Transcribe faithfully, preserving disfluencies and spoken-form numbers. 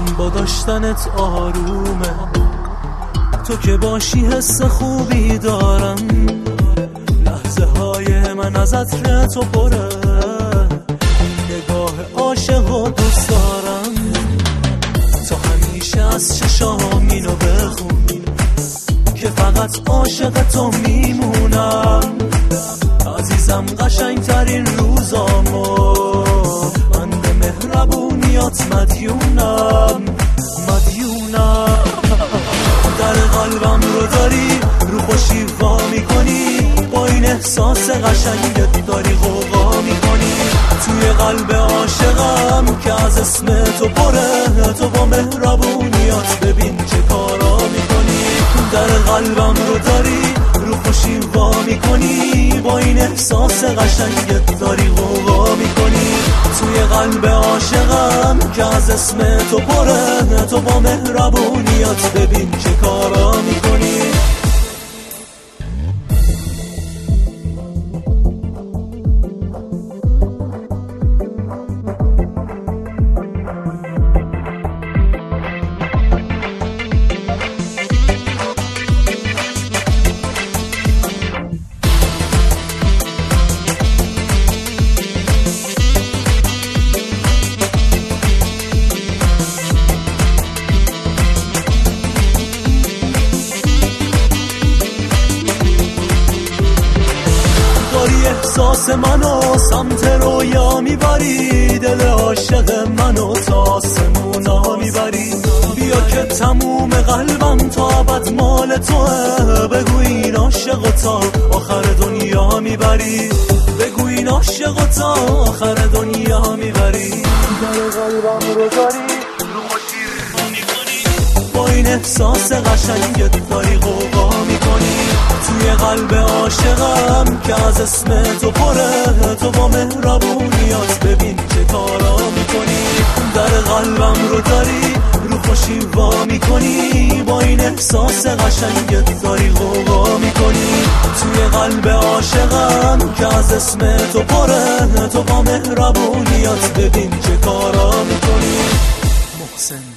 با داشتنت آرومه، تو که باشی حس خوبی دارم، لحظه های من از عطر تو پره، نگاه عاشق و دوست دارم، تو همیشه از چشام اینو بخون که فقط عاشق تو میمونم، عزیزم قشنگ ترین روزامو من به مهربونیات مدیونم مدیونم. در قلبم رو داری، رو خوشی وا میکنی، با این احساس قشنگت داری غوغا میکنی، توی قلب عاشقم که از اسم تو پره، تو با مهربونیات ببین چه کارا میکنی. در قلبم رو داری، رو خوشی وا میکنی، با این احساس قشنگت داری غوغا میکنی، توی قلب عاشقم که از اسم تو پره، تو با مهربونیات ببین چه کارا میکنی. احساس منو سمت رویا میبری، دل عاشق منو تا آسمونا میبری، بیا که تموم قلبم تا ابد مال توه، بگو این عاشق تا آخر دنیا میبری، بگو این عاشق تا آخر دنیا میبری. در قلبم رو داری، رو خوشی میکنی، با این احساس قشنگت داری غوغا میکنی، توی قلب عاشقم که از اسم تو پره، تو با مهربونیات ببین چه کارا میکنی. در قلبم رو داری، رو خوشی وا میکنی، با این احساس قشنگت داری غوغا میکنی، توی قلب عاشقم که از اسم تو پره، تو با مهربونیات ببین چه کارا میکنی. محسن